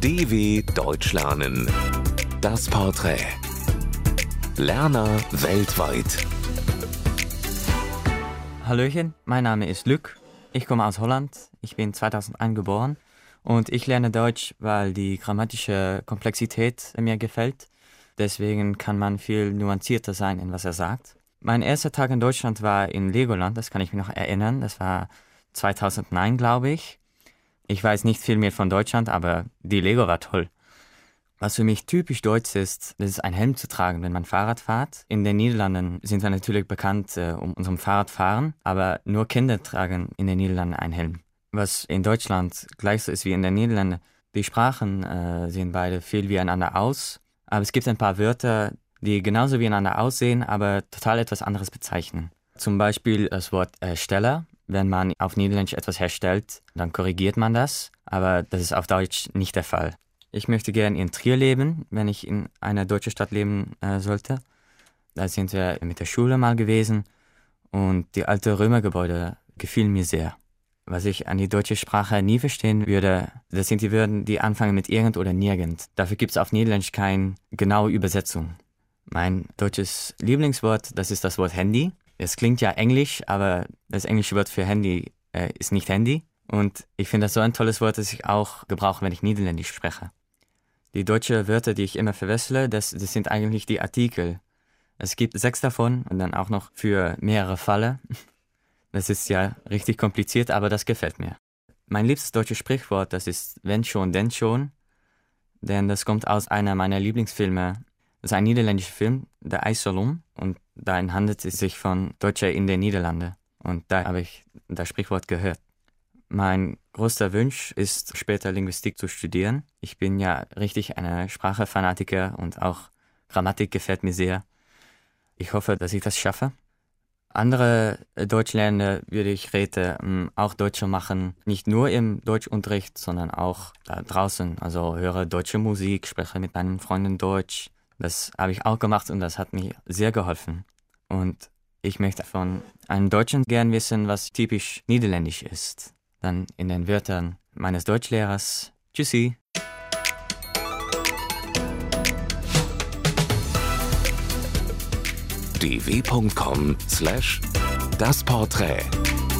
DW Deutsch lernen. Das Porträt. Lerner weltweit. Hallöchen, mein Name ist Luc. Ich komme aus Holland. Ich bin 2001 geboren und ich lerne Deutsch, weil die grammatische Komplexität mir gefällt. Deswegen kann man viel nuancierter sein, in was er sagt. Mein erster Tag in Deutschland war in Legoland, das kann ich mich noch erinnern. Das war 2009, glaube ich. Ich weiß nicht viel mehr von Deutschland, aber die Lego war toll. Was für mich typisch deutsch ist, das ist ein Helm zu tragen, wenn man Fahrrad fährt. In den Niederlanden sind wir natürlich bekannt um unserem Fahrradfahren, aber nur Kinder tragen in den Niederlanden einen Helm. Was in Deutschland gleich so ist wie in den Niederlanden, die Sprachen sehen beide viel wie einander aus, aber es gibt ein paar Wörter, die genauso wie einander aussehen, aber total etwas anderes bezeichnen. Zum Beispiel das Wort Steller. Wenn man auf Niederländisch etwas herstellt, dann korrigiert man das, aber das ist auf Deutsch nicht der Fall. Ich möchte gerne in Trier leben, wenn ich in einer deutschen Stadt leben sollte. Da sind wir mit der Schule mal gewesen und die alte Römergebäude gefielen mir sehr. Was ich an die deutsche Sprache nie verstehen würde, das sind die Wörter, die anfangen mit irgend oder nirgend. Dafür gibt es auf Niederländisch keine genaue Übersetzung. Mein deutsches Lieblingswort, das ist das Wort Handy. Es klingt ja englisch, aber das englische Wort für Handy ist nicht Handy. Und ich finde das so ein tolles Wort, das ich auch gebrauche, wenn ich Niederländisch spreche. Die deutschen Wörter, die ich immer verwechsle, das sind eigentlich die Artikel. Es gibt 6 davon und dann auch noch für mehrere Fälle. Das ist ja richtig kompliziert, aber das gefällt mir. Mein liebstes deutsches Sprichwort, das ist wenn schon, denn schon. Denn das kommt aus einer meiner Lieblingsfilme. Das ist ein niederländischer Film, Der IJssalon. Und darin handelt es sich von Deutscher in den Niederlanden. Und da habe ich das Sprichwort gehört. Mein größter Wunsch ist, später Linguistik zu studieren. Ich bin ja richtig ein Sprachfanatiker und auch Grammatik gefällt mir sehr. Ich hoffe, dass ich das schaffe. Andere Deutschlernende würde ich raten, auch Deutsche machen, nicht nur im Deutschunterricht, sondern auch da draußen. Also höre deutsche Musik, spreche mit meinen Freunden Deutsch. Das habe ich auch gemacht und das hat mir sehr geholfen. Und ich möchte von einem Deutschen gern wissen, was typisch niederländisch ist. Dann in den Wörtern meines Deutschlehrers. Tschüssi. dw.com/dasporträt